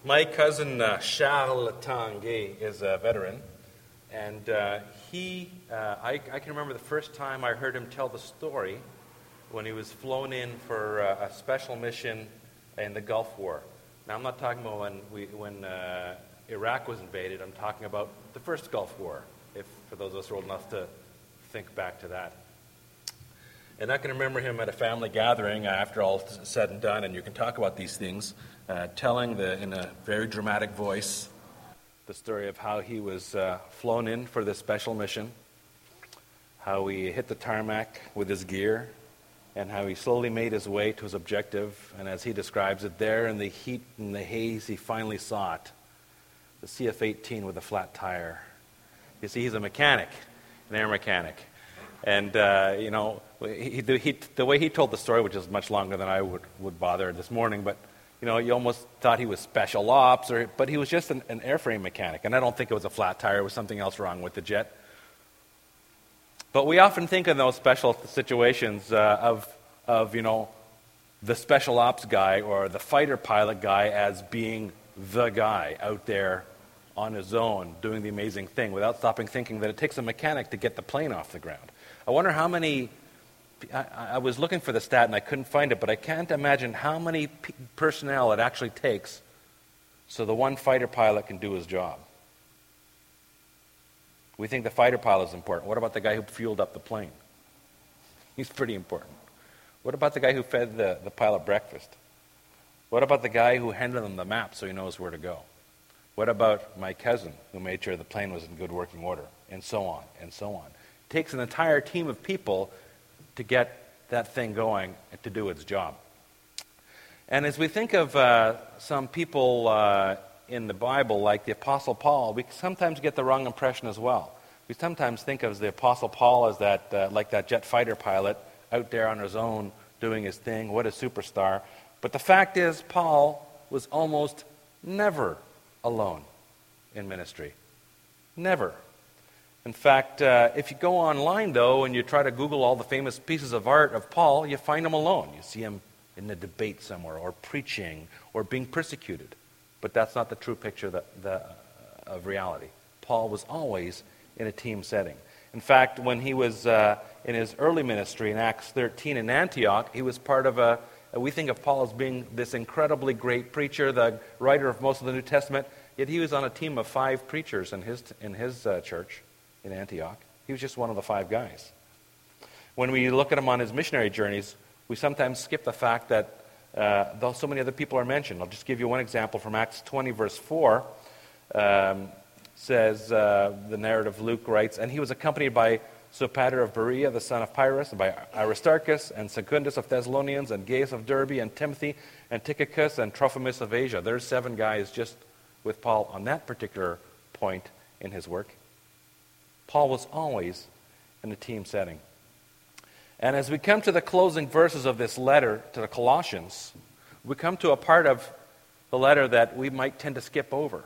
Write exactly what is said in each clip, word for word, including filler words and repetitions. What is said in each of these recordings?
My cousin uh, Charles Tanguay is a veteran, and uh, he, uh, I, I can remember the first time I heard him tell the story when he was flown in for uh, a special mission in the Gulf War. Now, I'm not talking about when, we, when uh, Iraq was invaded. I'm talking about the first Gulf War, if for those of us who are old enough to think back to that. And I can remember him at a family gathering after all said and done, and you can talk about these things, uh, telling the, in a very dramatic voice the story of how he was uh, flown in for this special mission, how he hit the tarmac with his gear, and how he slowly made his way to his objective. And as he describes it, there in the heat and the haze, he finally saw it, the C F eighteen with a flat tire. You see, he's a mechanic, an air mechanic. And, uh, you know, he, the, he, the way he told the story, which is much longer than I would, would bother this morning, but, you know, you almost thought he was special ops, or, but he was just an, an airframe mechanic. And I don't think it was a flat tire. It was something else wrong with the jet. But we often think in those special situations uh, of, of, you know, the special ops guy or the fighter pilot guy as being the guy out there on his own doing the amazing thing without stopping thinking that it takes a mechanic to get the plane off the ground. I wonder how many, I, I was looking for the stat and I couldn't find it, but I can't imagine how many p- personnel it actually takes so the one fighter pilot can do his job. We think the fighter pilot is important. What about the guy who fueled up the plane? He's pretty important. What about the guy who fed the, the pilot breakfast? What about the guy who handed him the map so he knows where to go? What about my cousin who made sure the plane was in good working order? And so on, and so on. It takes an entire team of people to get that thing going and to do its job. And as we think of uh, some people uh, in the Bible, like the Apostle Paul, we sometimes get the wrong impression as well. We sometimes think of the Apostle Paul as that, uh, like that jet fighter pilot out there on his own doing his thing. What a superstar. But the fact is, Paul was almost never alone in ministry. Never. In fact, uh, if you go online, though, and you try to Google all the famous pieces of art of Paul, you find him alone. You see him in a debate somewhere, or preaching, or being persecuted. But that's not the true picture that, the, of reality. Paul was always in a team setting. In fact, when he was uh, in his early ministry in Acts thirteen in Antioch, he was part of a, we think of Paul as being this incredibly great preacher, the writer of most of the New Testament, yet he was on a team of five preachers in his, in his uh, church in Antioch. He was just one of the five guys. When we look at him on his missionary journeys, we sometimes skip the fact that uh, though so many other people are mentioned. I'll just give you one example from Acts twenty, verse four. Um, says, uh, the narrative Luke writes, and he was accompanied by Sopater of Berea, the son of Pyrrhus, and by Aristarchus, and Secundus of Thessalonians, and Gaius of Derbe, and Timothy, and Tychicus, and Trophimus of Asia. There's seven guys just with Paul on that particular point in his work. Paul was always in a team setting. And as we come to the closing verses of this letter to the Colossians, we come to a part of the letter that we might tend to skip over.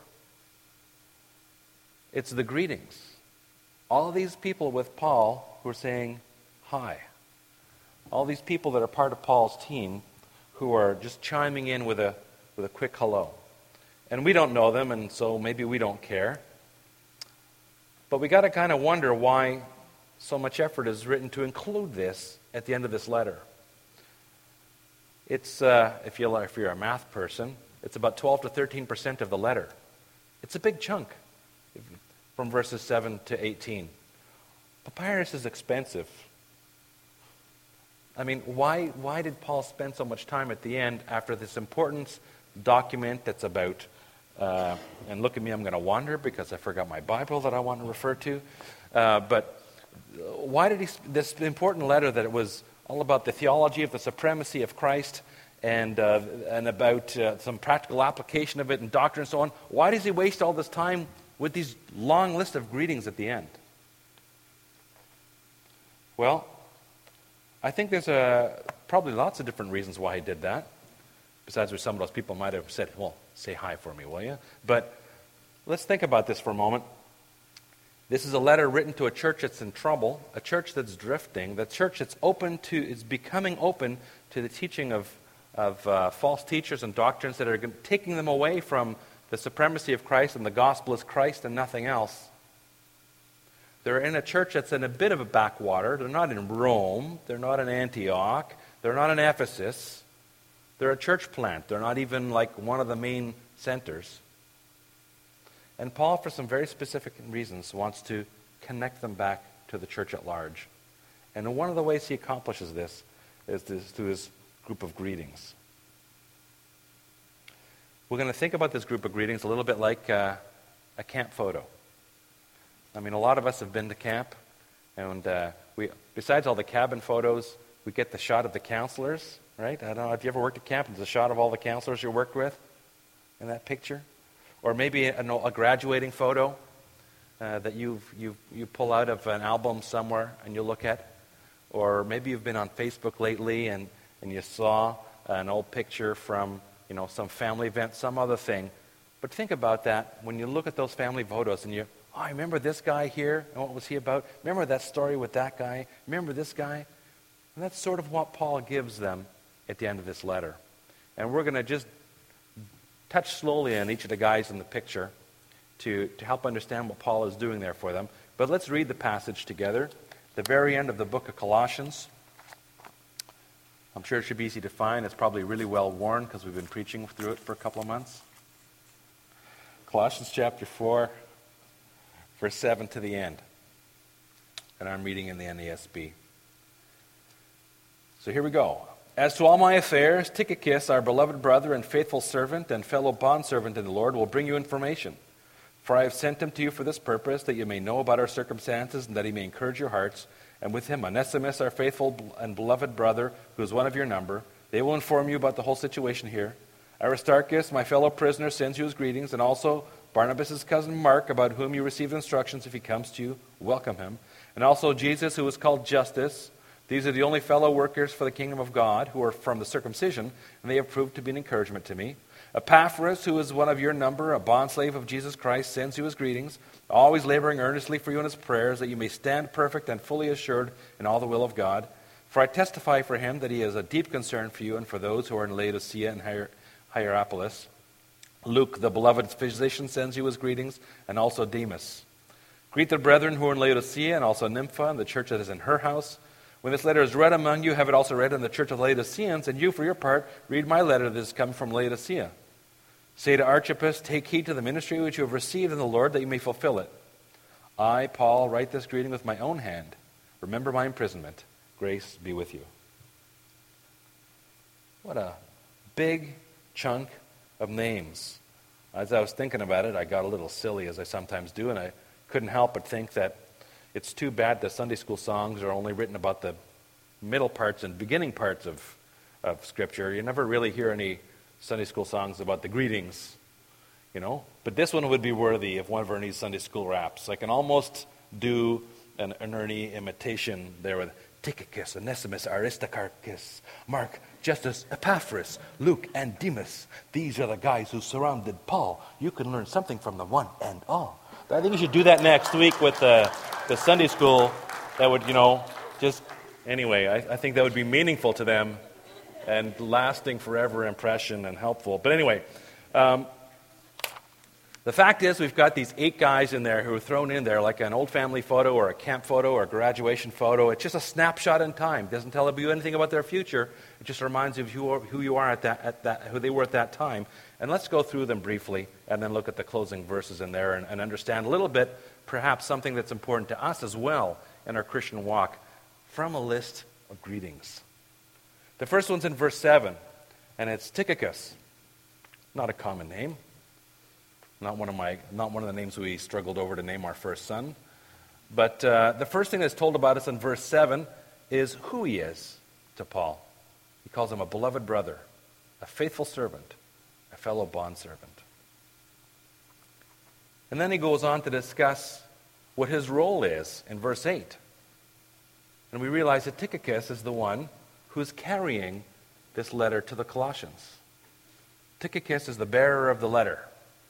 It's the greetings. All these people with Paul who are saying hi. All these people that are part of Paul's team who are just chiming in with a with a quick hello. And we don't know them, and so maybe we don't care. But we got to kind of wonder why so much effort is written to include this at the end of this letter. It's, uh, if, you're, if you're a math person, it's about twelve to thirteen percent of the letter. It's a big chunk from verses seven to eighteen. Papyrus is expensive. I mean, why, why did Paul spend so much time at the end after this important document that's about, uh, and look at me, I'm going to wander because I forgot my Bible that I want to refer to. Uh, but why did he, this important letter that it was all about the theology of the supremacy of Christ and uh, and about uh, some practical application of it and doctrine and so on, why does he waste all this time with these long list of greetings at the end? Well, I think there's a, probably lots of different reasons why he did that. Besides where some of those people might have said, well, say hi for me, will you? But let's think about this for a moment. This is a letter written to a church that's in trouble, a church that's drifting, the church that's open to, is becoming open to the teaching of, of uh, false teachers and doctrines that are taking them away from the supremacy of Christ, and the gospel is Christ and nothing else. They're in a church that's in a bit of a backwater. They're not in Rome. They're not in Antioch. They're not in Ephesus. They're a church plant. They're not even like one of the main centers. And Paul, for some very specific reasons, wants to connect them back to the church at large. And one of the ways he accomplishes this is this, through his group of greetings. We're going to think about this group of greetings a little bit like uh, a camp photo. I mean, a lot of us have been to camp, and uh, we, besides all the cabin photos, we get the shot of the counselors, right? I don't know, have you ever worked at camp? There's a shot of all the counselors you worked with in that picture? Or maybe a, a graduating photo uh, that you you you pull out of an album somewhere and you look at. Or maybe you've been on Facebook lately and, and you saw an old picture from, you know, some family event, some other thing. But think about that when you look at those family photos and you, oh, I remember this guy here, and what was he about? Remember that story with that guy? Remember this guy? And that's sort of what Paul gives them at the end of this letter. And we're going to just touch slowly on each of the guys in the picture to, to help understand what Paul is doing there for them. But let's read the passage together. The very end of the book of Colossians. I'm sure it should be easy to find. It's probably really well worn because we've been preaching through it for a couple of months. Colossians chapter four, verse seven to the end. And I'm reading in the N A S B. So here we go. As to all my affairs, Tychicus, our beloved brother and faithful servant and fellow bondservant in the Lord, will bring you information. For I have sent him to you for this purpose, that you may know about our circumstances, and that he may encourage your hearts. And with him, Onesimus, our faithful and beloved brother, who is one of your number. They will inform you about the whole situation here. Aristarchus, my fellow prisoner, sends you his greetings, and also Barnabas' cousin Mark, about whom you receive instructions if he comes to you. Welcome him. And also Jesus, who is called Justus. These are the only fellow workers for the kingdom of God, who are from the circumcision, and they have proved to be an encouragement to me. Epaphras, who is one of your number, a bondslave of Jesus Christ, sends you his greetings, always laboring earnestly for you in his prayers, that you may stand perfect and fully assured in all the will of God. For I testify for him that he has a deep concern for you and for those who are in Laodicea and Hier- Hierapolis. Luke, the beloved physician, sends you his greetings, and also Demas. Greet the brethren who are in Laodicea, and also Nympha, and the church that is in her house. When this letter is read among you, have it also read in the church of Laodiceans, and you, for your part, read my letter that has come from Laodicea. Say to Archippus, take heed to the ministry which you have received in the Lord, that you may fulfill it. I, Paul, write this greeting with my own hand. Remember my imprisonment. Grace be with you. What a big chunk of names. As I was thinking about it, I got a little silly, as I sometimes do, and I couldn't help but think that it's too bad the Sunday school songs are only written about the middle parts and beginning parts of, of Scripture. You never really hear any Sunday school songs about the greetings, you know. But this one would be worthy of one of Ernie's Sunday school raps. I can almost do an, an Ernie imitation there with Tychicus, Onesimus, Aristarchus, Mark, Justus, Epaphras, Luke, and Demas. These are the guys who surrounded Paul. You can learn something from them, one and all. I think you should do that next week with the, the Sunday school. That would, you know, just, anyway, I, I think that would be meaningful to them and lasting forever impression and helpful. But anyway, um, the fact is we've got these eight guys in there who are thrown in there like an old family photo or a camp photo or a graduation photo. It's just a snapshot in time. It doesn't tell you anything about their future. It just reminds you of who, who you are at that, at that, who they were at that time. And let's go through them briefly and then look at the closing verses in there and, and understand a little bit, perhaps something that's important to us as well in our Christian walk from a list of greetings. The first one's in verse seven, and it's Tychicus. Not a common name. Not one of my, not one of the names we struggled over to name our first son. But uh, the first thing that's told about us in verse seven is who he is to Paul. He calls him a beloved brother, a faithful servant, a fellow bondservant. And then he goes on to discuss what his role is in verse eight. And we realize that Tychicus is the one who's carrying this letter to the Colossians. Tychicus is the bearer of the letter.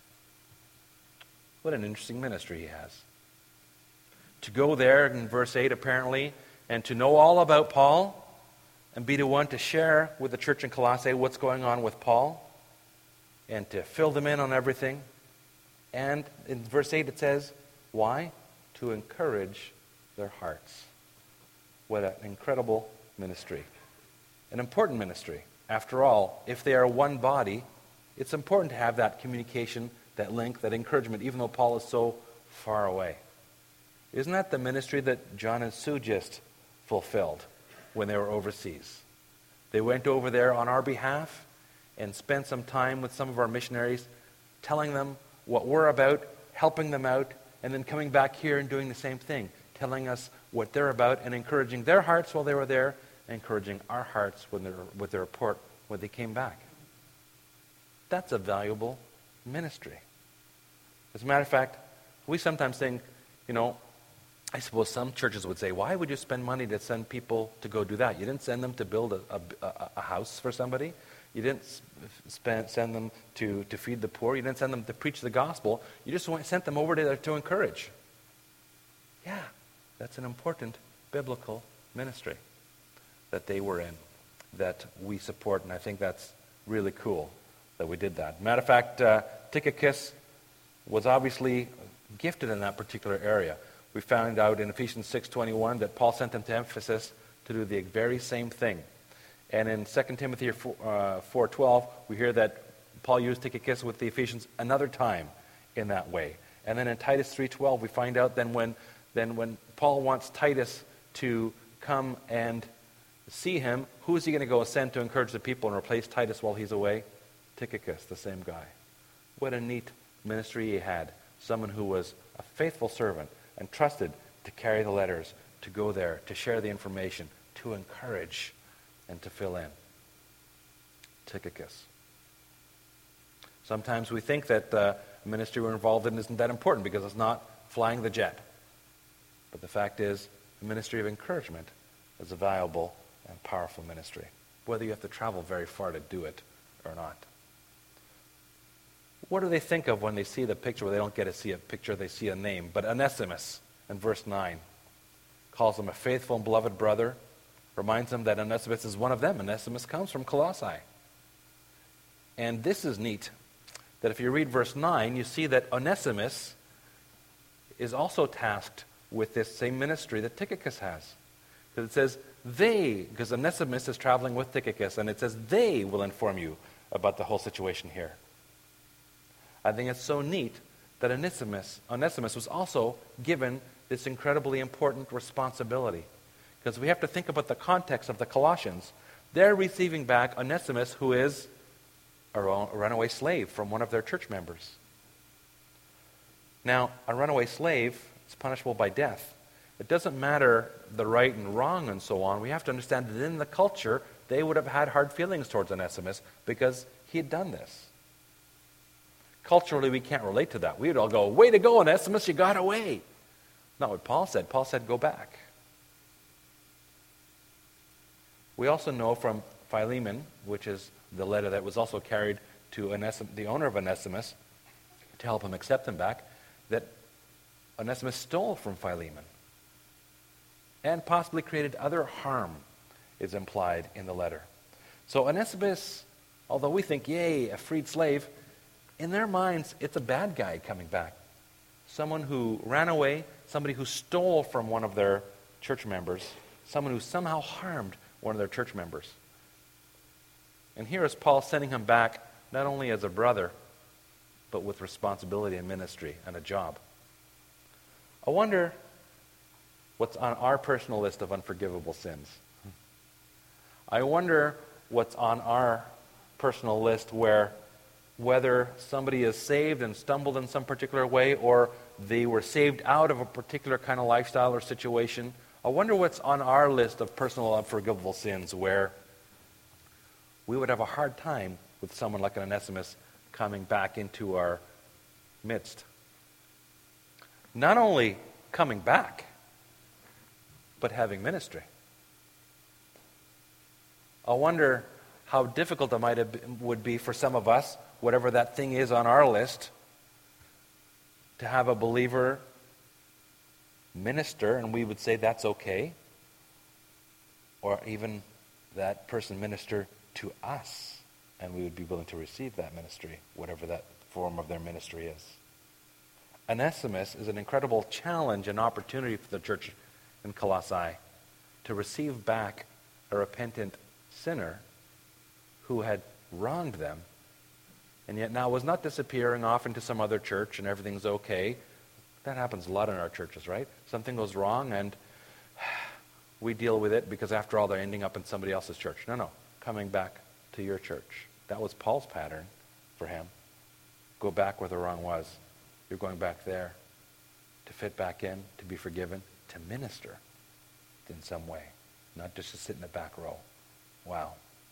What an interesting ministry he has. To go there in verse eight, apparently, and to know all about Paul, and be the one to share with the church in Colossae what's going on with Paul and to fill them in on everything. And in verse eight it says, why? To encourage their hearts. What an incredible ministry. An important ministry. After all, if they are one body, it's important to have that communication, that link, that encouragement, even though Paul is so far away. Isn't that the ministry that John and Sue just fulfilled when they were overseas? They went over there on our behalf and spent some time with some of our missionaries, telling them what we're about, helping them out, and then coming back here and doing the same thing, telling us what they're about and encouraging their hearts while they were there, encouraging our hearts when they were, with their report when they came back. That's a valuable ministry. As a matter of fact, we sometimes think, you know, I suppose some churches would say, why would you spend money to send people to go do that? You didn't send them to build a, a, a house for somebody. You didn't spend, send them to, to feed the poor. You didn't send them to preach the gospel. You just went, sent them over to, to encourage. Yeah, that's an important biblical ministry that they were in, that we support, and I think that's really cool that we did that. Matter of fact, uh, Tychicus was obviously gifted in that particular area. We found out in Ephesians six twenty-one that Paul sent him to Ephesus to do the very same thing. And in Second Timothy four twelve, we hear that Paul used Tychicus with the Ephesians another time in that way. And then in Titus three twelve, we find out then when, then when Paul wants Titus to come and see him, who is he going to go send to encourage the people and replace Titus while he's away? Tychicus, the same guy. What a neat ministry he had. Someone who was a faithful servant and trusted to carry the letters, to go there, to share the information, to encourage, and to fill in. Tychicus. Sometimes we think that the ministry we're involved in isn't that important because it's not flying the jet. But the fact is, the ministry of encouragement is a valuable and powerful ministry, whether you have to travel very far to do it or not. What do they think of when they see the picture? Well, they don't get to see a picture, they see a name. But Onesimus, in verse nine, calls him a faithful and beloved brother, reminds them that Onesimus is one of them. Onesimus comes from Colossae. And this is neat, that if you read verse nine, you see that Onesimus is also tasked with this same ministry that Tychicus has. Because it says, they, because Onesimus is traveling with Tychicus, and it says they will inform you about the whole situation here. I think it's so neat that Onesimus, Onesimus was also given this incredibly important responsibility. Because we have to think about the context of the Colossians. They're receiving back Onesimus, who is a runaway slave from one of their church members. Now, a runaway slave is punishable by death. It doesn't matter the right and wrong and so on. We have to understand that in the culture, they would have had hard feelings towards Onesimus because he had done this. Culturally, we can't relate to that. We would all go, way to go, Onesimus, you got away. Not what Paul said. Paul said, go back. We also know from Philemon, which is the letter that was also carried to Onesim- the owner of Onesimus to help him accept him back, that Onesimus stole from Philemon and possibly created other harm, is implied in the letter. So Onesimus, although we think, yay, a freed slave, in their minds, it's a bad guy coming back. Someone who ran away, somebody who stole from one of their church members, someone who somehow harmed one of their church members. And here is Paul sending him back not only as a brother, but with responsibility and ministry and a job. I wonder what's on our personal list of unforgivable sins. I wonder what's on our personal list where whether somebody is saved and stumbled in some particular way or they were saved out of a particular kind of lifestyle or situation. I wonder what's on our list of personal unforgivable sins where we would have a hard time with someone like an Onesimus coming back into our midst. Not only coming back, but having ministry. I wonder how difficult it might have been, would be for some of us, whatever that thing is on our list, to have a believer minister, and we would say that's okay, or even that person minister to us, and we would be willing to receive that ministry, whatever that form of their ministry is. Onesimus is an incredible challenge and opportunity for the church in Colossae to receive back a repentant sinner who had wronged them, and yet now was not disappearing off into some other church and everything's okay. That happens a lot in our churches, right? Something goes wrong and we deal with it because after all they're ending up in somebody else's church. No, no, coming back to your church. That was Paul's pattern for him. Go back where the wrong was. You're going back there to fit back in, to be forgiven, to minister in some way, not just to sit in the back row. Wow.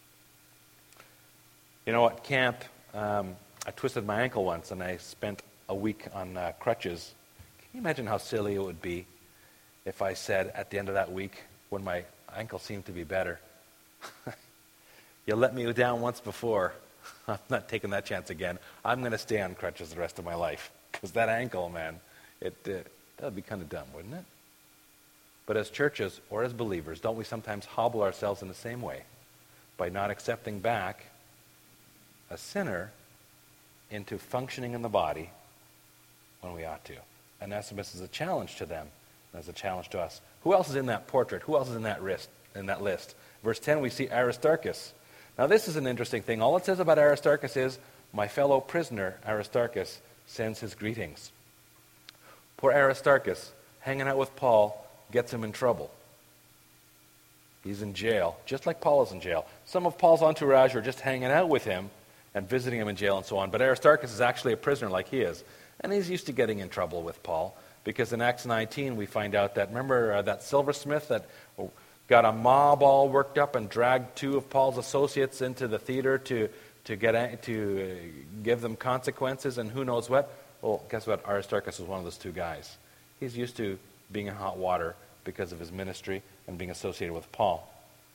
You know, at camp, um, I twisted my ankle once and I spent a week on uh, crutches. Can you imagine how silly it would be if I said at the end of that week, when my ankle seemed to be better, you let me down once before. I'm not taking that chance again. I'm going to stay on crutches the rest of my life. Because that ankle, man, it uh, that would be kind of dumb, wouldn't it? But as churches or as believers, don't we sometimes hobble ourselves in the same way by not accepting back a sinner into functioning in the body when we ought to? Onesimus is a challenge to them, and as a challenge to us. Who else is in that portrait? Who else is in that list? In that list? Verse ten, we see Aristarchus. Now this is an interesting thing. All it says about Aristarchus is, my fellow prisoner Aristarchus sends his greetings. Poor Aristarchus, hanging out with Paul, gets him in trouble. He's in jail, just like Paul is in jail. Some of Paul's entourage are just hanging out with him and visiting him in jail and so on. But Aristarchus is actually a prisoner like he is. And he's used to getting in trouble with Paul. Because in Acts nineteen, we find out that, remember uh, that silversmith that got a mob all worked up and dragged two of Paul's associates into the theater to, to, get, to uh, give them consequences and who knows what? Well, guess what? Aristarchus was one of those two guys. He's used to being in hot water because of his ministry and being associated with Paul.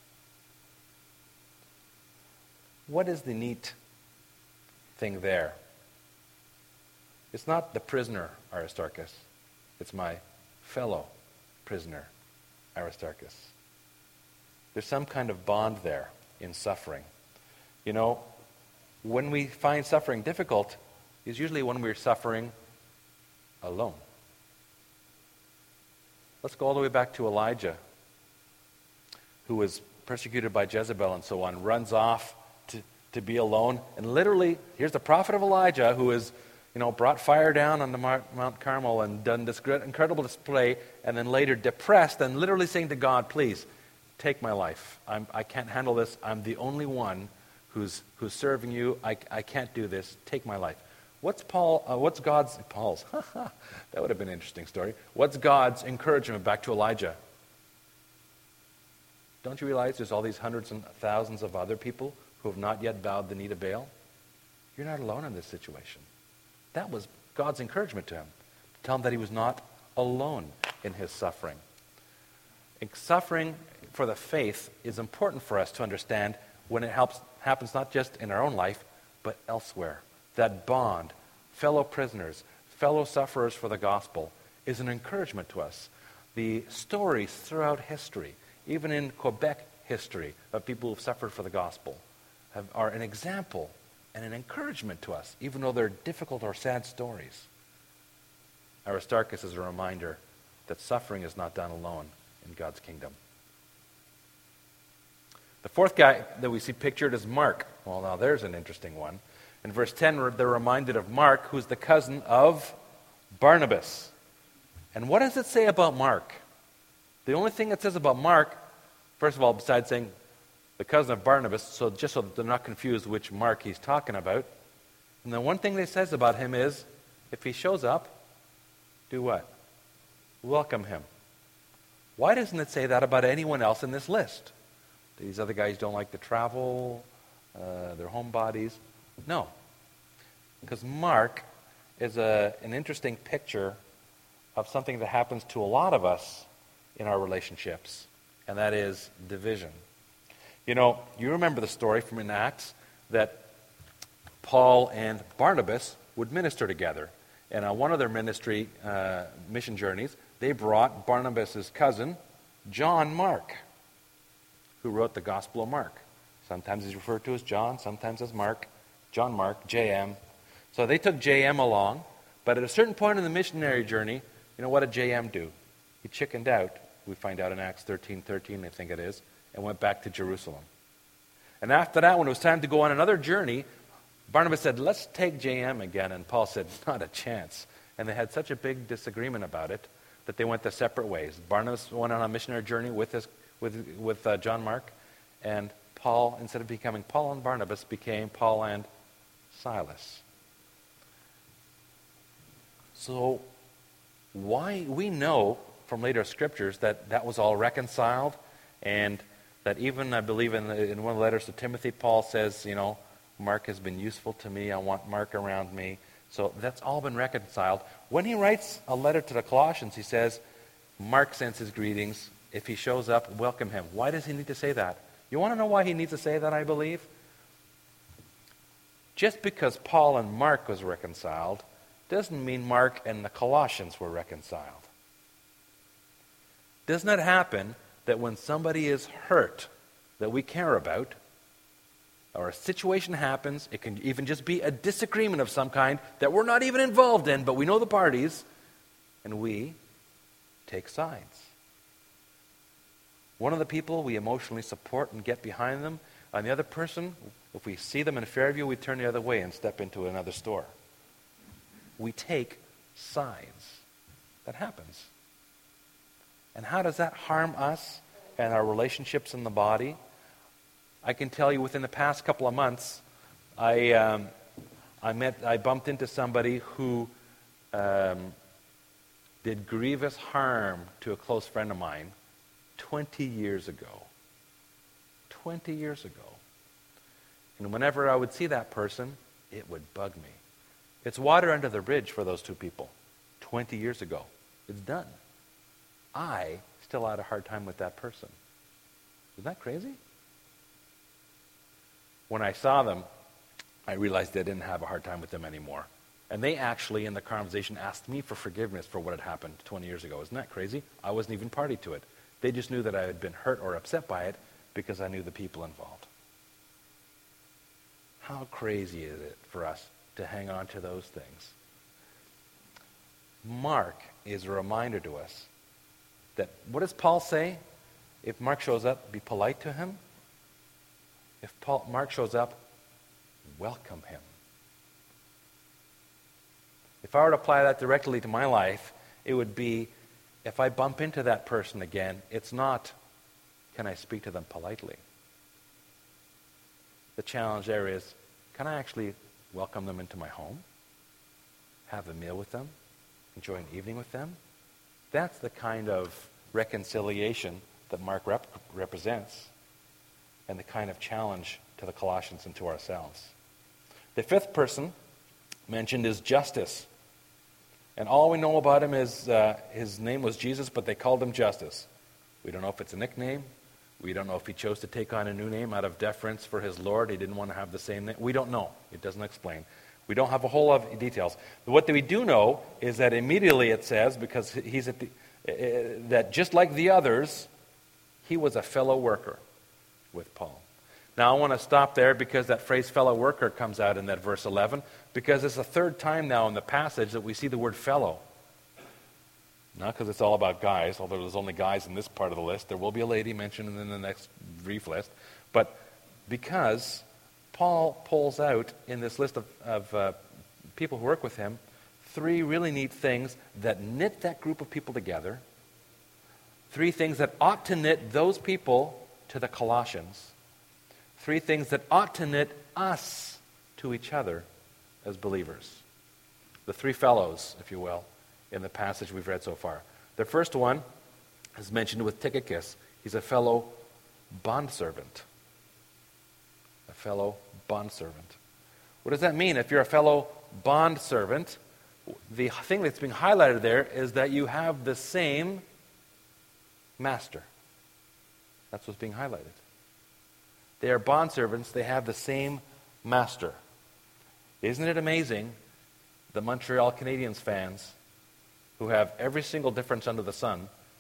What is the neat thing there? It's not the prisoner Aristarchus. It's my fellow prisoner Aristarchus. There's some kind of bond there in suffering. You know, when we find suffering difficult, is usually when we're suffering alone. Let's go all the way back to Elijah, who was persecuted by Jezebel and so on, runs off to, to be alone. And literally, here's the prophet of Elijah who is, you know, brought fire down on the Mount Carmel and done this great, incredible display, and then later depressed and literally saying to God, please, take my life. I'm, I can't handle this. I'm the only one who's who's serving you. I, I can't do this. Take my life. What's Paul? Uh, what's God's? Paul's. That would have been an interesting story. What's God's encouragement back to Elijah? Don't you realize there's all these hundreds and thousands of other people who have not yet bowed the knee to Baal? You're not alone in this situation. That was God's encouragement to him. To tell him that he was not alone in his suffering. And suffering for the faith is important for us to understand when it helps, happens not just in our own life, but elsewhere. That bond, fellow prisoners, fellow sufferers for the gospel, is an encouragement to us. The stories throughout history, even in Quebec history, of people who've suffered for the gospel, have, are an example and an encouragement to us, even though they're difficult or sad stories. Aristarchus is a reminder that suffering is not done alone in God's kingdom. The fourth guy that we see pictured is Mark. Well, now there's an interesting one. In verse ten, they're reminded of Mark, who's the cousin of Barnabas. And what does it say about Mark? The only thing it says about Mark, first of all, besides saying the cousin of Barnabas, so just so that they're not confused which Mark he's talking about. And the one thing they says about him is, if he shows up, do what? Welcome him. Why doesn't it say that about anyone else in this list? These other guys don't like to travel, uh, they're homebodies. No. Because Mark is a, an interesting picture of something that happens to a lot of us in our relationships, and that is division. You know, you remember the story from in Acts that Paul and Barnabas would minister together. And on one of their ministry uh, mission journeys, they brought Barnabas' cousin, John Mark. who wrote the Gospel of Mark. Sometimes he's referred to as John, sometimes as Mark, John Mark, J M. So they took J M along, but at a certain point in the missionary journey, you know what did J M do? He chickened out, we find out in Acts thirteen thirteen, I think it is, and went back to Jerusalem. And after that, when it was time to go on another journey, Barnabas said, let's take J M again. And Paul said, not a chance. And they had such a big disagreement about it that they went their separate ways. Barnabas went on a missionary journey with his, with, with uh, John Mark, and Paul, instead of becoming Paul and Barnabas, became Paul and Silas. So why we know from later scriptures that that was all reconciled, and that even, I believe, in, the, in one of the letters to Timothy, Paul says, you know, Mark has been useful to me. I want Mark around me. So that's all been reconciled. When he writes a letter to the Colossians, he says, Mark sends his greetings. If he shows up, welcome him. Why does he need to say that? You want to know why he needs to say that, I believe? Just because Paul and Mark was reconciled doesn't mean Mark and the Colossians were reconciled. Doesn't it happen that when somebody is hurt that we care about, or a situation happens, it can even just be a disagreement of some kind that we're not even involved in, but we know the parties, and we take sides. One of the people we emotionally support and get behind them, and the other person, if we see them in Fairview, we turn the other way and step into another store. We take sides. That happens. And how does that harm us and our relationships in the body? I can tell you within the past couple of months, I um, I met I bumped into somebody who um, did grievous harm to a close friend of mine twenty years ago. twenty years ago. And whenever I would see that person, it would bug me. It's water under the bridge for those two people. twenty years ago. It's done. I still had a hard time with that person. Isn't that crazy? When I saw them, I realized I didn't have a hard time with them anymore. And they actually, in the conversation, asked me for forgiveness for what had happened twenty years ago. Isn't that crazy? I wasn't even party to it. They just knew that I had been hurt or upset by it because I knew the people involved. How crazy is it for us to hang on to those things? Mark is a reminder to us that, what does Paul say? If Mark shows up, be polite to him. If Paul, Mark shows up, welcome him. If I were to apply that directly to my life, it would be, if I bump into that person again, it's not, can I speak to them politely? The challenge there is, can I actually welcome them into my home? Have a meal with them? Enjoy an evening with them? That's the kind of reconciliation that Mark rep- represents, and the kind of challenge to the Colossians and to ourselves. The fifth person mentioned is Justus. And all we know about him is uh, his name was Jesus, but they called him Justus. We don't know if it's a nickname. We don't know if he chose to take on a new name out of deference for his Lord. He didn't want to have the same name. We don't know. It doesn't explain. We don't have a whole lot of details. But what we do know is that immediately it says, because he's at the, uh, that just like the others, he was a fellow worker with Paul. Now I want to stop there because that phrase fellow worker comes out in that verse eleven, because it's the third time now in the passage that we see the word fellow. Not because it's all about guys, although there's only guys in this part of the list. There will be a lady mentioned in the next brief list. But because Paul pulls out in this list of, of uh, people who work with him three really neat things that knit that group of people together. Three things that ought to knit those people to the Colossians. Three things that ought to knit us to each other as believers. The three fellows, if you will, in the passage we've read so far. The first one is mentioned with Tychicus. He's a fellow bondservant. A fellow bondservant. What does that mean? If you're a fellow bondservant, the thing that's being highlighted there is that you have the same master. That's what's being highlighted. They are bondservants. They have the same master. Isn't it amazing that Montreal Canadiens fans, who have every single difference under the sun,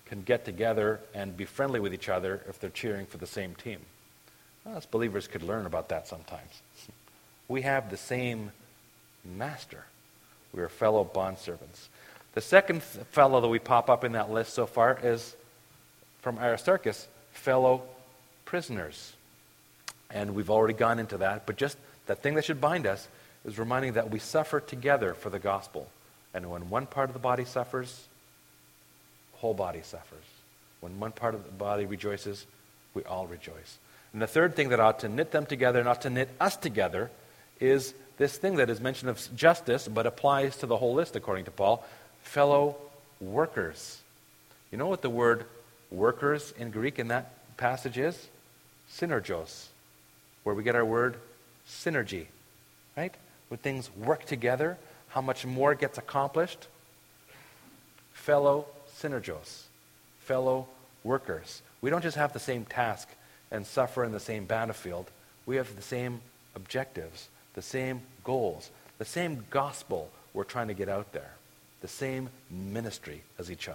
can get together and be friendly with each other if they're cheering for the same team. Well, us believers could learn about that sometimes. We have the same master. We are fellow bondservants. The second fellow that we pop up in that list so far is from Aristarchus, fellow prisoners. And we've already gone into that, but just that thing that should bind us is reminding that we suffer together for the gospel. And when one part of the body suffers, the whole body suffers. When one part of the body rejoices, we all rejoice. And the third thing that ought to knit them together and ought to knit us together is this thing that is mentioned of justice, but applies to the whole list, according to Paul, fellow workers. You know what the word workers in Greek in that passage is? Synergos, where we get our word synergy, right? When things work together, how much more gets accomplished? Fellow synergos, fellow workers. We don't just have the same task and suffer in the same battlefield. We have the same objectives, the same goals, the same gospel we're trying to get out there, the same ministry as each other.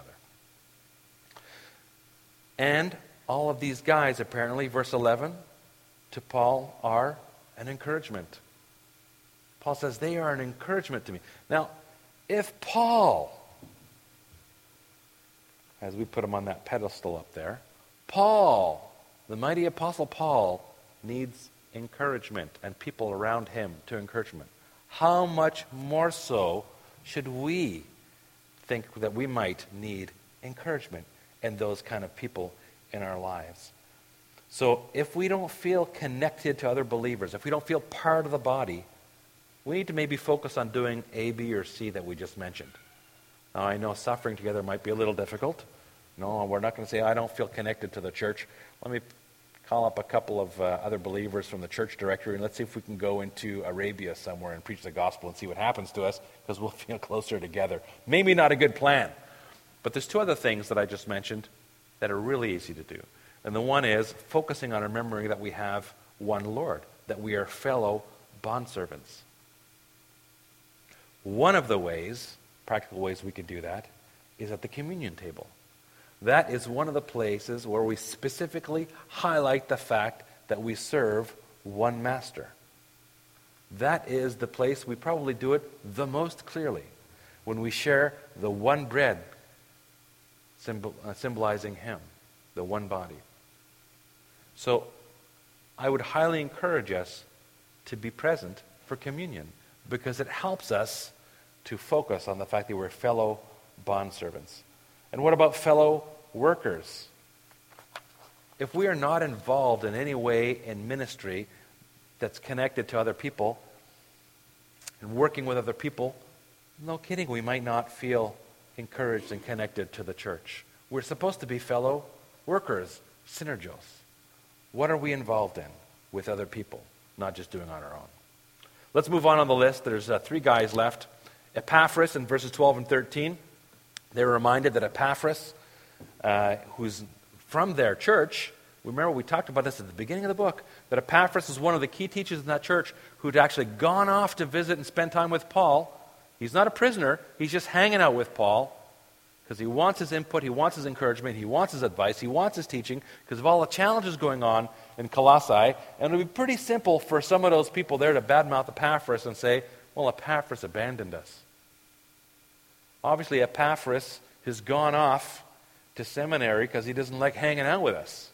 And all of these guys, apparently, verse eleven, to Paul are an encouragement. Paul says, they are an encouragement to me. Now, if Paul, as we put him on that pedestal up there, Paul, the mighty apostle Paul, needs encouragement and people around him to encouragement, how much more so should we think that we might need encouragement and those kind of people in our lives? So if we don't feel connected to other believers, if we don't feel part of the body, we need to maybe focus on doing A, B, or C that we just mentioned. Now, I know suffering together might be a little difficult. No, we're not going to say, I don't feel connected to the church. Let me call up a couple of uh, other believers from the church directory, and let's see if we can go into Arabia somewhere and preach the gospel and see what happens to us, because we'll feel closer together. Maybe not a good plan. But there's two other things that I just mentioned that are really easy to do. And the one is focusing on remembering that we have one Lord, that we are fellow bondservants. One of the ways, practical ways we could do that, is at the communion table. That is one of the places where we specifically highlight the fact that we serve one master. That is the place we probably do it the most clearly, when we share the one bread symbol, uh, symbolizing him, the one body. So I would highly encourage us to be present for communion, because it helps us to focus on the fact that we're fellow bondservants. And what about fellow workers? If we are not involved in any way in ministry that's connected to other people and working with other people, no kidding, we might not feel encouraged and connected to the church. We're supposed to be fellow workers, synergos. What are we involved in with other people, not just doing on our own? Let's move on on the list. There's uh, three guys left. Epaphras in verses twelve and thirteen. They're reminded that Epaphras, uh, who's from their church, remember we talked about this at the beginning of the book, that Epaphras is one of the key teachers in that church who'd actually gone off to visit and spend time with Paul. He's not a prisoner. He's just hanging out with Paul because he wants his input, he wants his encouragement, he wants his advice, he wants his teaching because of all the challenges going on in Colossae. And it would be pretty simple for some of those people there to badmouth Epaphras and say, well, Epaphras abandoned us. Obviously, Epaphras has gone off to seminary because he doesn't like hanging out with us.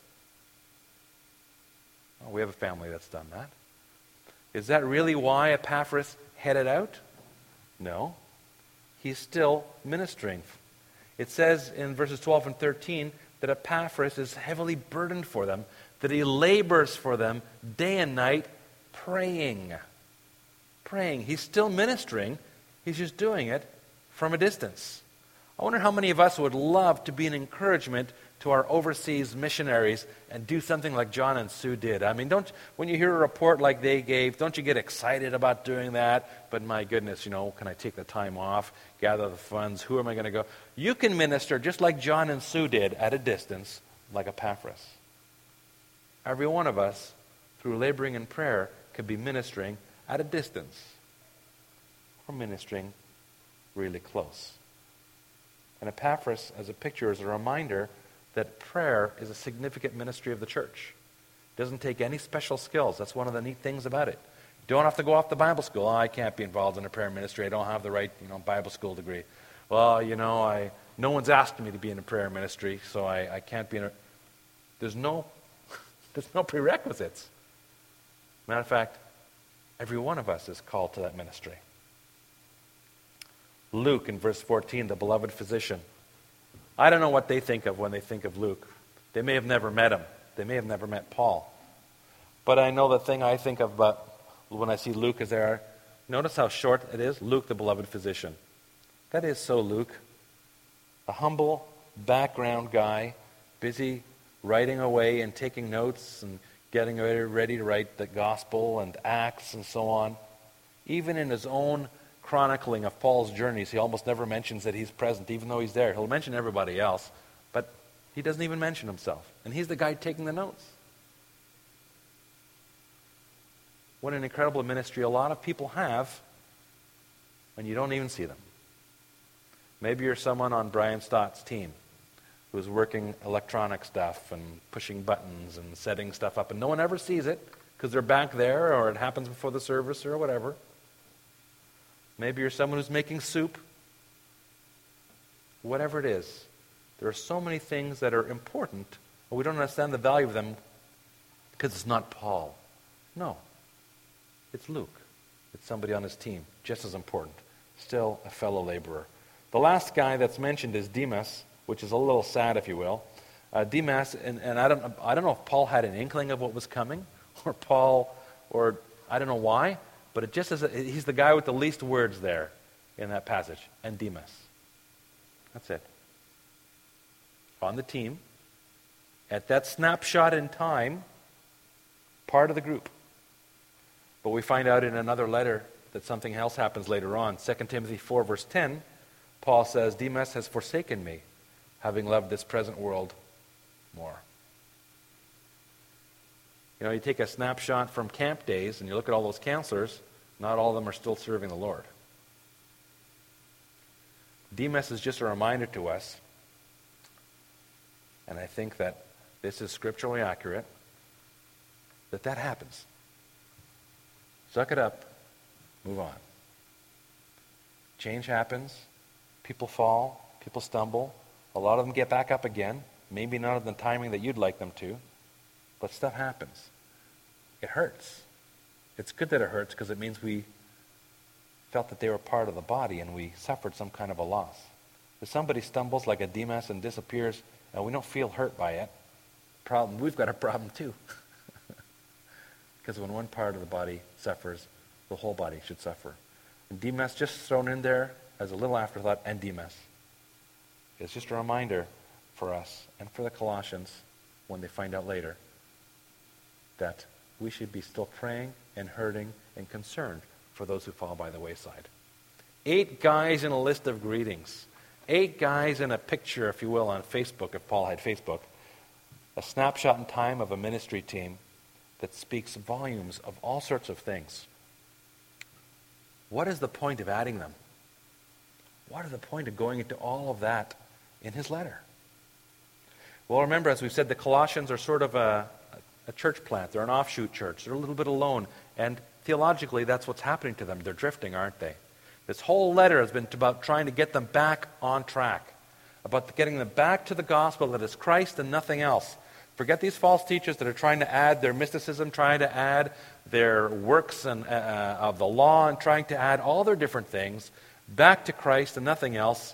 Well, we have a family that's done that. Is that really why Epaphras headed out? No. He's still ministering. It says in verses twelve and thirteen that Epaphras is heavily burdened for them, that he labors for them day and night, praying. Praying. He's still ministering. He's just doing it from a distance. I wonder how many of us would love to be an encouragement to our overseas missionaries and do something like John and Sue did. I mean, don't when you hear a report like they gave, don't you get excited about doing that? But my goodness, you know, can I take the time off, gather the funds? Who am I going to go? You can minister just like John and Sue did at a distance, like Epaphras. Every one of us, through laboring in prayer, could be ministering at a distance or ministering really close. And Epaphras, as a picture, is a reminder that prayer is a significant ministry of the church. It doesn't take any special skills. That's one of the neat things about it. You don't have to go off to Bible school. Oh, I can't be involved in a prayer ministry. I don't have the right, you know, Bible school degree. Well, you know, I no one's asked me to be in a prayer ministry, so I, I can't be in a... There's no, there's no prerequisites. Matter of fact, every one of us is called to that ministry. Luke, in verse fourteen, the beloved physician. I don't know what they think of when they think of Luke. They may have never met him. They may have never met Paul. But I know the thing I think of about when I see Luke is there. Notice how short it is. Luke, the beloved physician. That is so Luke. A humble background guy, busy writing away and taking notes and getting ready, ready to write the gospel and Acts and so on. Even in his own chronicling of Paul's journeys, he almost never mentions that he's present, even though he's there. He'll mention everybody else, but he doesn't even mention himself. And he's the guy taking the notes. What an incredible ministry a lot of people have, and you don't even see them. Maybe you're someone on Brian Stott's team who's working electronic stuff and pushing buttons and setting stuff up, and no one ever sees it because they're back there, or it happens before the service or whatever. Maybe you're someone who's making soup. Whatever it is, there are so many things that are important, but we don't understand the value of them because it's not Paul. No, it's Luke. It's somebody on his team, just as important. Still a fellow laborer. The last guy that's mentioned is Demas, which is a little sad, if you will. Uh, Demas, and, and I don't, I don't know if Paul had an inkling of what was coming, or Paul, or I don't know why, but it just is. A, he's the guy with the least words there in that passage, and Demas. That's it. On the team, at that snapshot in time, part of the group. But we find out in another letter that something else happens later on. Second Timothy four, verse ten, Paul says, Demas has forsaken me, having loved this present world more. You know, you take a snapshot from camp days and you look at all those counselors, not all of them are still serving the Lord. Demas is just a reminder to us, and I think that this is scripturally accurate, that that happens. Suck it up, move on. Change happens, people fall, people stumble, a lot of them get back up again, maybe not at the timing that you'd like them to, but stuff happens. It hurts. It's good that it hurts because it means we felt that they were part of the body and we suffered some kind of a loss. If somebody stumbles like a Demas and disappears and we don't feel hurt by it, problem, we've got a problem too. Because when one part of the body suffers, the whole body should suffer. And Demas just thrown in there as a little afterthought, and Demas. It's just a reminder for us and for the Colossians when they find out later that we should be still praying and hurting and concerned for those who fall by the wayside. Eight guys in a list of greetings. Eight guys in a picture, if you will, on Facebook, if Paul had Facebook. A snapshot in time of a ministry team that speaks volumes of all sorts of things. What is the point of adding them? What is the point of going into all of that in his letter? Well, remember, as we've said, the Colossians are sort of a, a church plant. They're an offshoot church. They're a little bit alone. And theologically, that's what's happening to them. They're drifting, aren't they? This whole letter has been about trying to get them back on track, about getting them back to the gospel that is Christ and nothing else. Forget these false teachers that are trying to add their mysticism, trying to add their works and uh, of the law, and trying to add all their different things back to Christ and nothing else.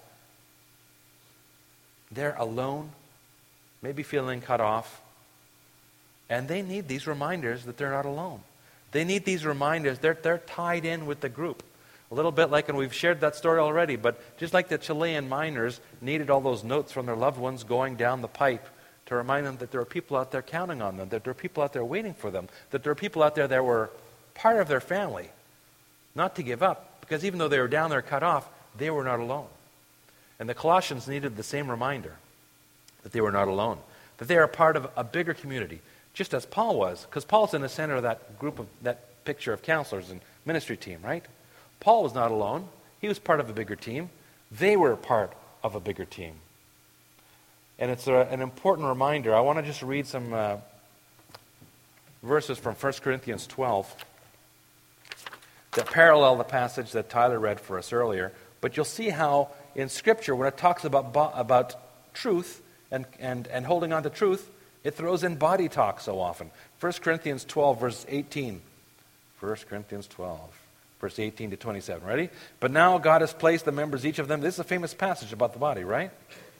They're alone, maybe feeling cut off, and they need these reminders that they're not alone. They need these reminders. They're, they're tied in with the group. A little bit like, and we've shared that story already, but just like the Chilean miners needed all those notes from their loved ones going down the pipe to remind them that there are people out there counting on them, that there are people out there waiting for them, that there are people out there that were part of their family, not to give up, because even though they were down there cut off, they were not alone. And the Colossians needed the same reminder that they were not alone, that they are part of a bigger community, just as Paul was, because Paul's in the center of that group of that picture of counselors and ministry team, right? Paul was not alone. He was part of a bigger team. They were part of a bigger team. And it's a, an important reminder. I want to just read some uh, verses from First Corinthians twelve that parallel the passage that Tyler read for us earlier. But you'll see how in Scripture, when it talks about bo- about truth and, and, and holding on to truth, it throws in body talk so often. First Corinthians twelve, verse eighteen. First Corinthians twelve, verse eighteen to twenty-seven. Ready? But now God has placed the members, each of them. This is a famous passage about the body, right?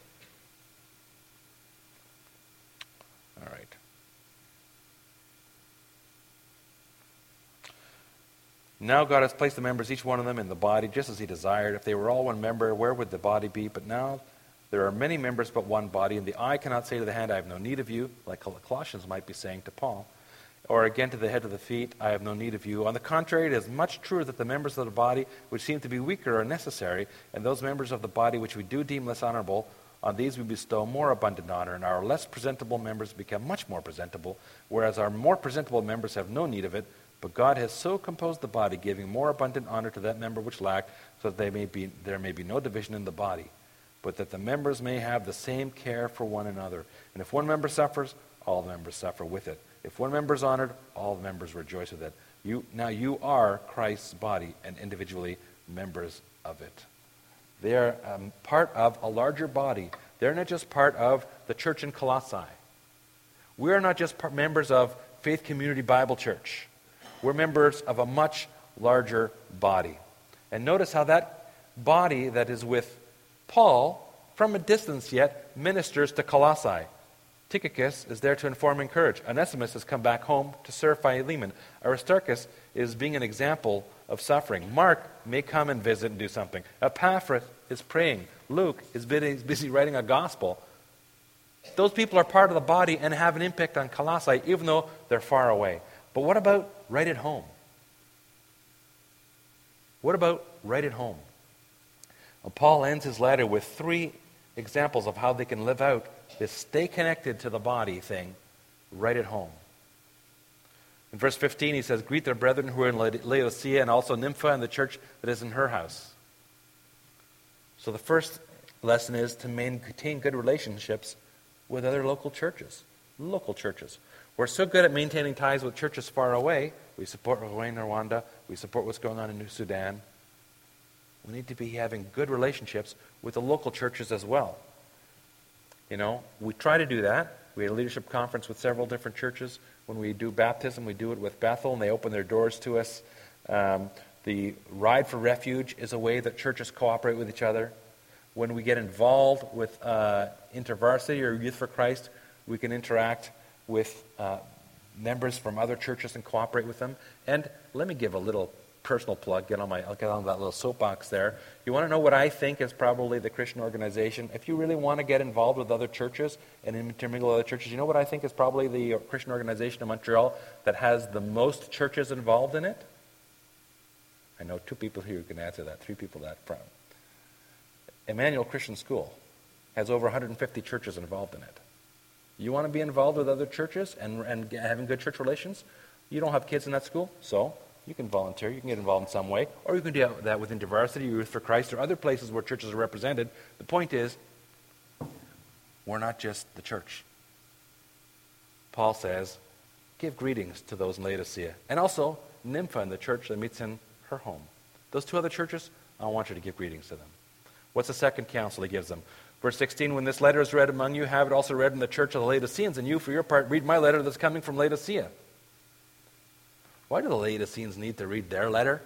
All right. Now God has placed the members, each one of them, in the body, just as he desired. If they were all one member, where would the body be? But now there are many members, but one body. And the eye cannot say to the hand, I have no need of you, like Colossians might be saying to Paul. Or again to the head of the feet, I have no need of you. On the contrary, it is much truer that the members of the body which seem to be weaker are necessary, and those members of the body which we do deem less honorable, on these we bestow more abundant honor, and our less presentable members become much more presentable, whereas our more presentable members have no need of it. But God has so composed the body, giving more abundant honor to that member which lacked, so that they may be, there may be no division in the body, but that the members may have the same care for one another. And if one member suffers, all the members suffer with it. If one member is honored, all the members rejoice with it. You, now you are Christ's body, and individually members of it. They are um, part of a larger body. They're not just part of the church in Colossae. We're not just part, members of Faith Community Bible Church. We're members of a much larger body. And notice how that body that is with Paul, from a distance yet, ministers to Colossae. Tychicus is there to inform and encourage. Onesimus has come back home to serve Philemon. Aristarchus is being an example of suffering. Mark may come and visit and do something. Epaphras is praying. Luke is busy writing a gospel. Those people are part of the body and have an impact on Colossae, even though they're far away. But what about right at home? What about right at home? Well, Paul ends his letter with three examples of how they can live out this stay connected to the body thing right at home. In verse fifteen, he says, greet their brethren who are in Laodicea, and also Nympha and the church that is in her house. So the first lesson is to maintain good relationships with other local churches. Local churches. We're so good at maintaining ties with churches far away. We support Rwanda, Rwanda. We support what's going on in New Sudan. We need to be having good relationships with the local churches as well. You know, we try to do that. We had a leadership conference with several different churches. When we do baptism, we do it with Bethel, and they open their doors to us. Um, the Ride for Refuge is a way that churches cooperate with each other. When we get involved with uh, InterVarsity or Youth for Christ, we can interact with uh, members from other churches and cooperate with them. And let me give a little personal plug. Get on my, I'll get on that little soapbox there. You want to know what I think is probably the Christian organization? If you really want to get involved with other churches and intermingle with other churches, you know what I think is probably the Christian organization in Montreal that has the most churches involved in it? I know two people here who can answer that, three people that front. Emmanuel Christian School has over one hundred fifty churches involved in it. You want to be involved with other churches and, and having good church relations? You don't have kids in that school, so you can volunteer, you can get involved in some way, or you can do that with InterVarsity, Youth for Christ, or other places where churches are represented. The point is, we're not just the church. Paul says, give greetings to those in Laodicea. And also, Nympha and the church that meets in her home. Those two other churches, I want you to give greetings to them. What's the second counsel he gives them? Verse sixteen, when this letter is read among you, have it also read in the church of the Laodiceans, and you, for your part, read my letter that's coming from Laodicea. Why do the Laodiceans need to read their letter?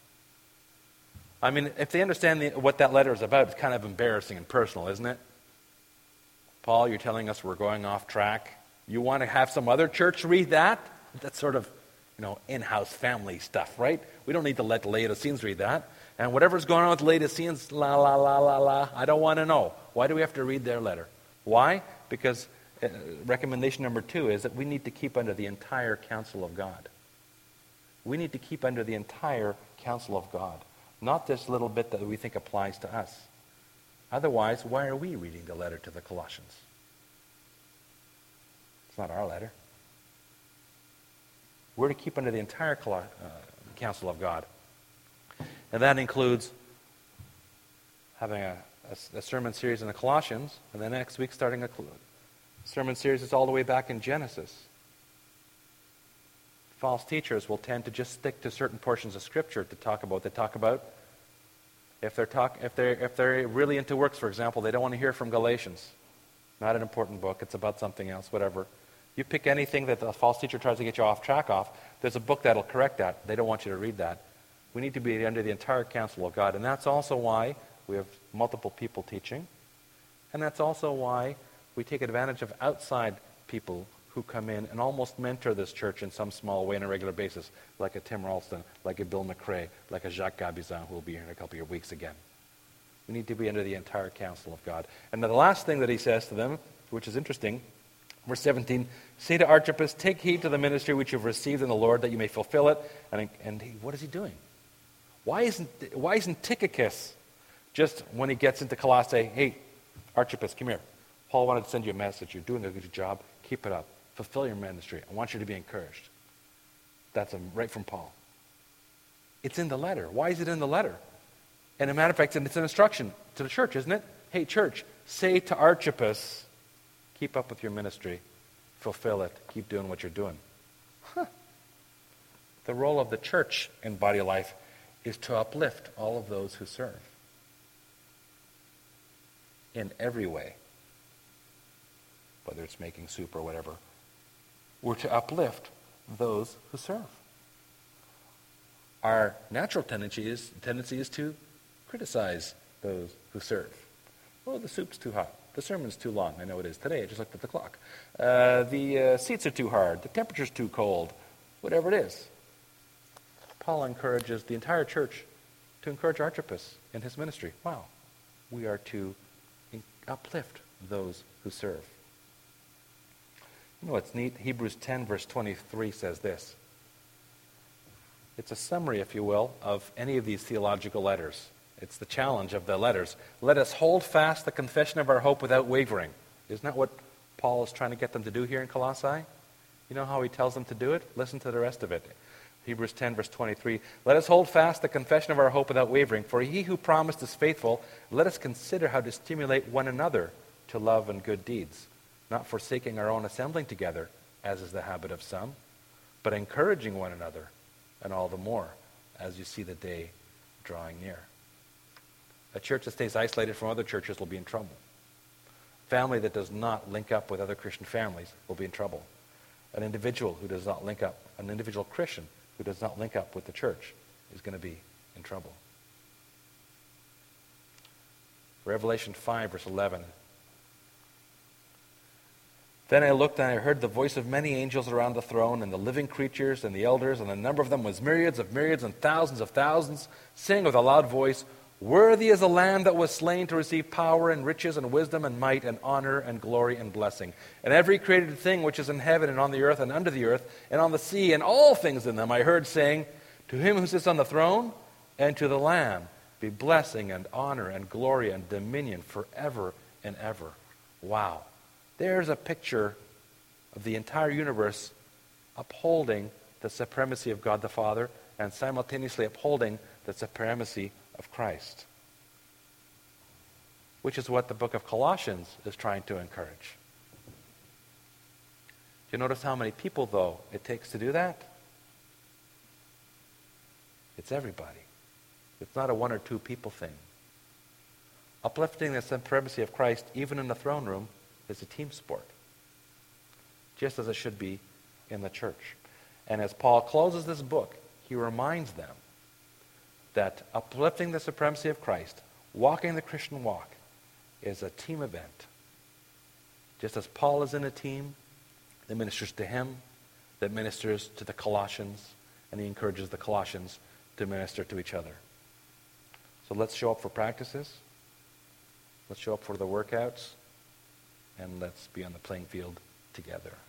I mean, if they understand the, what that letter is about, it's kind of embarrassing and personal, isn't it? Paul, you're telling us we're going off track. You want to have some other church read that? That's sort of, you know, in-house family stuff, right? We don't need to let the Laodiceans read that. And whatever's going on with the Laodiceans, la, la, la, la, la, I don't want to know. Why do we have to read their letter? Why? Because uh, recommendation number two is that we need to keep under the entire counsel of God. We need to keep under the entire counsel of God, not this little bit that we think applies to us. Otherwise, why are we reading the letter to the Colossians? It's not our letter. We're to keep under the entire Col- uh, counsel of God. And that includes having a, a, a sermon series in the Colossians, and then next week starting a sermon series that's all the way back in Genesis. False teachers will tend to just stick to certain portions of Scripture to talk about. They talk about, if they're talk, if they're if they're really into works, for example, they don't want to hear from Galatians. Not an important book. It's about something else. Whatever. You pick anything that the false teacher tries to get you off track off. There's a book that'll correct that. They don't want you to read that. We need to be under the entire counsel of God, and that's also why we have multiple people teaching, and that's also why we take advantage of outside people who come in and almost mentor this church in some small way on a regular basis, like a Tim Ralston, like a Bill McRae, like a Jacques Gabizan, who will be here in a couple of weeks again. We need to be under the entire counsel of God. And the last thing that he says to them, which is interesting, verse seventeen, say to Archippus, take heed to the ministry which you've received in the Lord, that you may fulfill it. And, and he, what is he doing? Why isn't, why isn't Tychicus just, when he gets into Colossae, hey, Archippus, come here. Paul wanted to send you a message. You're doing a good job. Keep it up. Fulfill your ministry. I want you to be encouraged. That's a, right from Paul. It's in the letter. Why is it in the letter? And as a matter of fact, it's an instruction to the church, isn't it? Hey, church, say to Archippus, keep up with your ministry. Fulfill it. Keep doing what you're doing. Huh. The role of the church in body life is to uplift all of those who serve. In every way. Whether it's making soup or whatever. We're to uplift those who serve. Our natural tendency is, tendency is to criticize those who serve. Oh, the soup's too hot. The sermon's too long. I know it is today. I just looked at the clock. Uh, the uh, seats are too hard. The temperature's too cold. Whatever it is. Paul encourages the entire church to encourage Archippus in his ministry. Wow. We are to uplift those who serve. You know what's neat? Hebrews ten verse twenty-three says this. It's a summary, if you will, of any of these theological letters. It's the challenge of the letters. Let us hold fast the confession of our hope without wavering. Isn't that what Paul is trying to get them to do here in Colossae? You know how he tells them to do it? Listen to the rest of it. Hebrews ten verse twenty-three. Let us hold fast the confession of our hope without wavering. For he who promised is faithful. Let us consider how to stimulate one another to love and good deeds, not forsaking our own assembling together, as is the habit of some, but encouraging one another, and all the more as you see the day drawing near. A church that stays isolated from other churches will be in trouble. A family that does not link up with other Christian families will be in trouble. An individual who does not link up, an individual Christian who does not link up with the church is going to be in trouble. Revelation five verse eleven. Then I looked and I heard the voice of many angels around the throne and the living creatures and the elders, and the number of them was myriads of myriads and thousands of thousands, saying with a loud voice, worthy is the Lamb that was slain to receive power and riches and wisdom and might and honor and glory and blessing. And every created thing which is in heaven and on the earth and under the earth and on the sea and all things in them, I heard saying, to him who sits on the throne and to the Lamb be blessing and honor and glory and dominion forever and ever. Wow. There's a picture of the entire universe upholding the supremacy of God the Father and simultaneously upholding the supremacy of Christ, which is what the book of Colossians is trying to encourage. Do you notice how many people, though, it takes to do that? It's everybody. It's not a one or two people thing. Uplifting the supremacy of Christ, even in the throne room, is a team sport, just as it should be in the church. And as Paul closes this book, he reminds them that uplifting the supremacy of Christ, walking the Christian walk, is a team event. Just as Paul is in a team that ministers to him, that ministers to the Colossians, and he encourages the Colossians to minister to each other. So let's show up for practices. Let's show up for the workouts. And let's be on the playing field together.